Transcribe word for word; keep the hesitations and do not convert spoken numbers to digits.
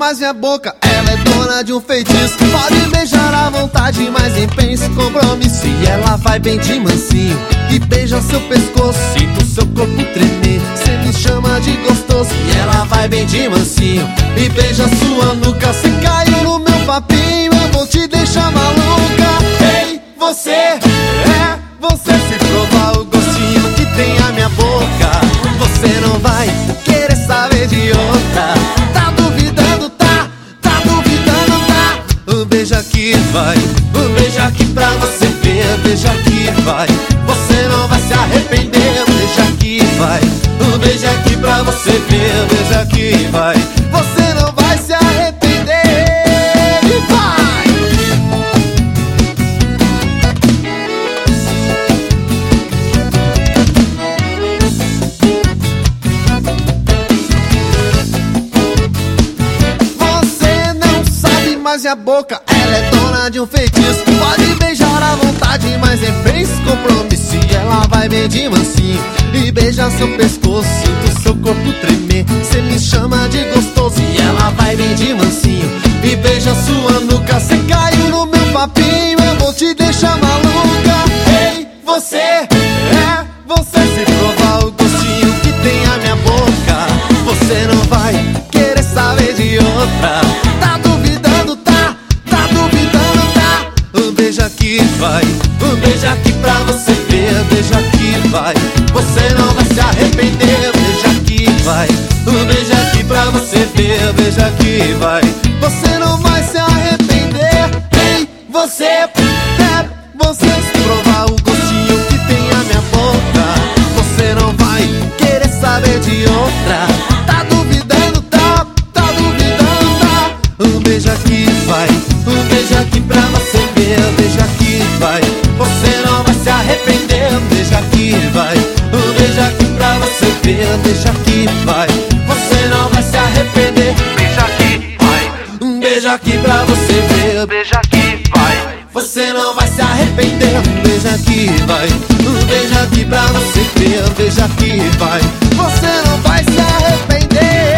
mais minha boca, ela é dona de um feitiço. Pode beijar à vontade, mas nem pense compromisso. E ela vai bem de mansinho e beija seu pescoço. Sinto seu corpo tremer, cê me chama de gostoso. E ela vai bem de mansinho e beija sua nuca. Cê caiu no meu papinho, eu vou te deixar maluca. Ei, você, é você. Se provar o gostinho que tem a minha boca, você não vai querer saber de outra. Tá duvidando, tá? Tá duvidando, tá? Um beijo aqui vai, um beijo aqui pra você ver. Um beijo aqui vai, você não vai se arrepender. Um beijo aqui vai, um beijo aqui pra você ver. Um beijo aqui vai, você não vai se arrepender. E vai! Mas minha boca, ela é dona de um feitiço. Pode beijar à vontade, mas nem pense compromisso. E ela vai bem de mansinho e beija seu pescoço. Sinto seu corpo tremer, cê me chama de gostoso. E ela vai bem de mansinho e beija sua nuca. Cê caiu no meu papinho, eu vou te deixar maluca. Ei, você, é você. Se provar o gostinho que tem a minha boca, você não vai querer saber de outra. Tá duvidando, tá? Tá duvidando, tá? Um beijo aqui vai, um beijo aqui pra você ver. Um beijo aqui vai, você não vai se arrepender. Um beijo aqui vai, um beijo aqui pra você ver. Um beijo aqui vai, você não vai se arrepender. Ei, você, é você. Se provar o gostinho que tem a minha boca, você não vai querer saber de outra. Tá duvidando, tá? Tá duvidando, tá? Um beijo aqui vai, um beijo aqui pra você ver. Um beijo aqui vai, você não vai se arrepender. Um beijo aqui vai, um beijo aqui pra você ver. Um beijo aqui vai, você não vai se arrepender. Beijo aqui, vai. Um beijo aqui pra você ver. Beijo aqui, vai. Você não vai se arrepender. Um beijo aqui vai, um beijo aqui pra você ver. Um beijo aqui vai, você não vai se arrepender.